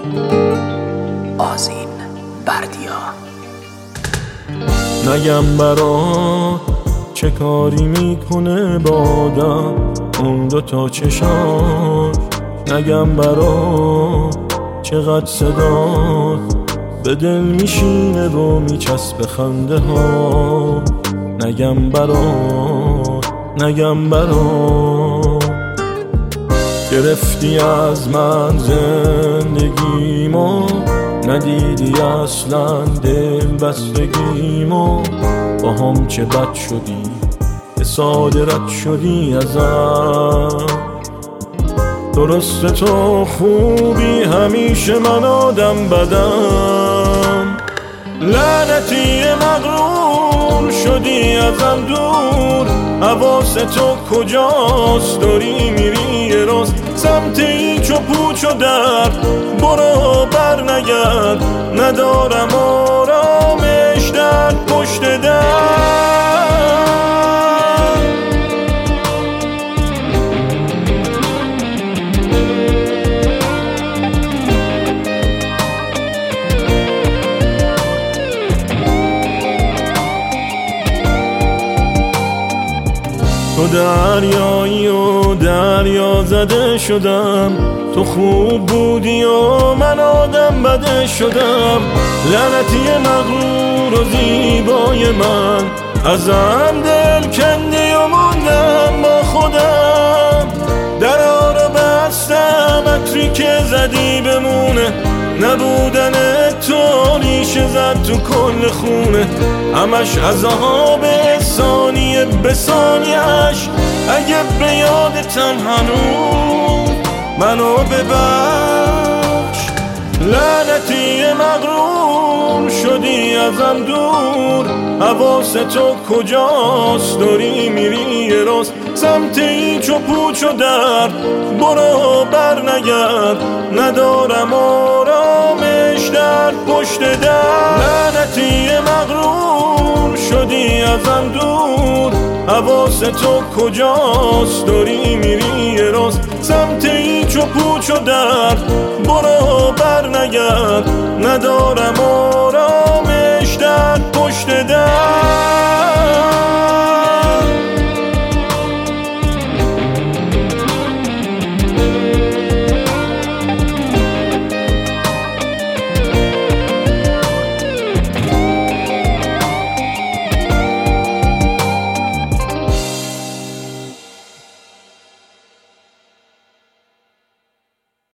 آذین بردیا. نگم برا چه کاری میکنه با آدم اون دوتا چشات، نگم برا چقدر صدات به دل میشینه و میچسبه خنده ها، نگم برا گرفتی از من زندگیمو، ندیدی اصلا دل بستگیمو، با هم چه بد شدی که ساده رد شدی ازم. درسته تو خوبی همیشه، من آدم بدم، لعنتی مغرور شدی ازم دور، حواس تو کجاست؟ داری میری یه روز سمت هیچ و پوچ و درد، برو بر نگرد، ندارم آرامش در پشت در. تو دریایی و دریا زده شدم، تو خوب بودی و من آدم بده شدم، لعنتی مغرور و زیبای من، ازم دل کندی و موندم با خودم. درا رو بستم عطری که زدی بمونه، نبودن تو ریشه زد تو کل خونه، همش عذاب ثانیه به ثانیه‌اش. اگه به یادتم هنوز منو ببخش، لعنتی مغرور شدی ازم دور، حواس تو کجاست؟ داری میری یه روز سمت هیچ و پوچ و درد، برو بر نگرد، ندارم آرامش در پشت در. لعنتی مغرور شدی ازم دور، حواس تو کجاست؟ داری میری یه روز سمت هیچ و پوچ و درد، برو بر نگرد، ندارم